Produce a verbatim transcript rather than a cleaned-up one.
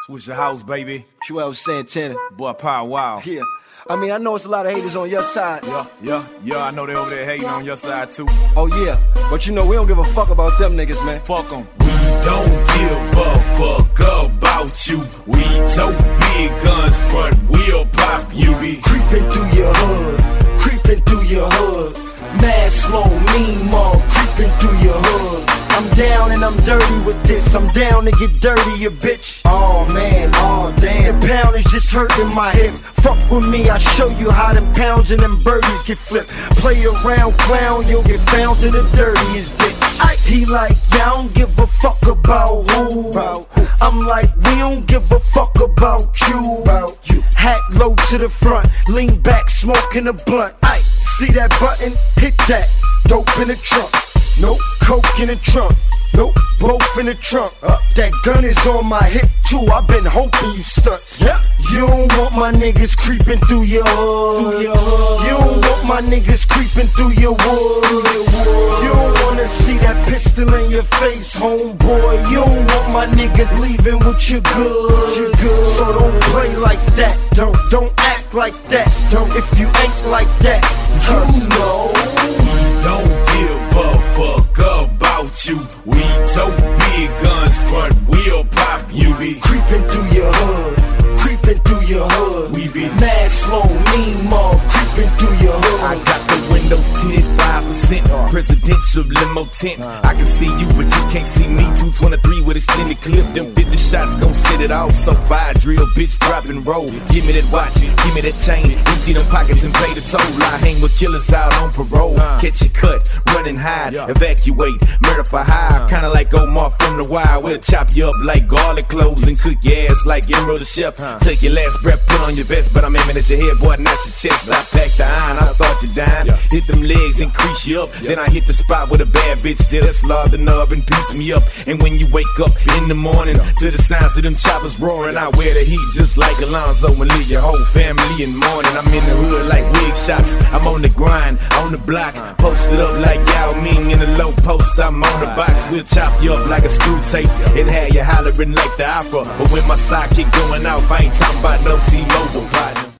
What's your house, baby? twelve Santana. Boy, Power Wow. Yeah. I mean, I know it's a lot of haters on your side. Yeah, yeah, yeah, I know they over there hating on your side too. Oh, yeah. But you know, we don't give a fuck about them niggas, man. Fuck them. We don't give a fuck about you. We tote big guns, front wheel pop you. Be creeping through your hood, creeping through your hood. Mad slow, mean mob, creeping through your hood. I'm down and I'm dirty with this. I'm down to get dirty, you bitch. Oh man, oh damn. The pound is just hurting my hip. Fuck with me, I show you how them pounds and them birdies get flipped. Play around, clown, you'll get found in the dirtiest bitch. I, he like, yeah, I don't give a fuck about who. I'm like, we don't give a fuck about you. you. Hat low to the front, lean back, smoking a blunt. I see that button, hit that. Dope in the trunk. Nope, coke in the trunk. Nope, both in the trunk. Uh, that gun is on my hip too. I've been hoping you stunts. Yeah. You don't want my niggas creeping through your hood. Through your hood. You don't want my niggas creeping through your woods. You don't wanna see that pistol in your face, homeboy. You don't want my niggas leaving with your goods. Your goods. So don't play like that. Don't don't act like that. Don't if you ain't like that. You know. Don't give a fuck about you. We tote big guns, front wheel pop you. Be creeping through your hood, creeping through your hood. We be mad slow, mean mob, creeping through your hood. I got the windows tinted five percent, presidential limo tent. I can see you, but you can't see me. two twenty-three with extended clip. Them fifty shots gon' set it off. So fire drill, bitch, drop and roll. Give me that watch, give me that chain. Empty them pockets and pay the toll. I hang with killers out on parole. Catch your cut, run and hide, evacuate, murder for hire. Kinda like Omar from the Wire. We'll chop you up like garlic cloves and cook your ass like Emerald the Chef. Take your last breath, put on your vest, but I'm aiming at your head, boy, not your chest. I pack the iron, I start you dying. Hit them legs and crease you up. Then I hit the spot with a bad bitch that'll slaughter the nub and piece me up. And when you wake up in the morning to the sounds of them choppers roaring, I wear the heat just like Alonzo and leave your whole family in mourning. I'm in the hood like wig shops. I'm on the grind, on the block, posted up like Yao Ming in the low post. I'm on the box, we'll chop you up like a screw tape and have you hollering like the opera. But when my sidekick going off, I ain't talking about no T-Mobile partner.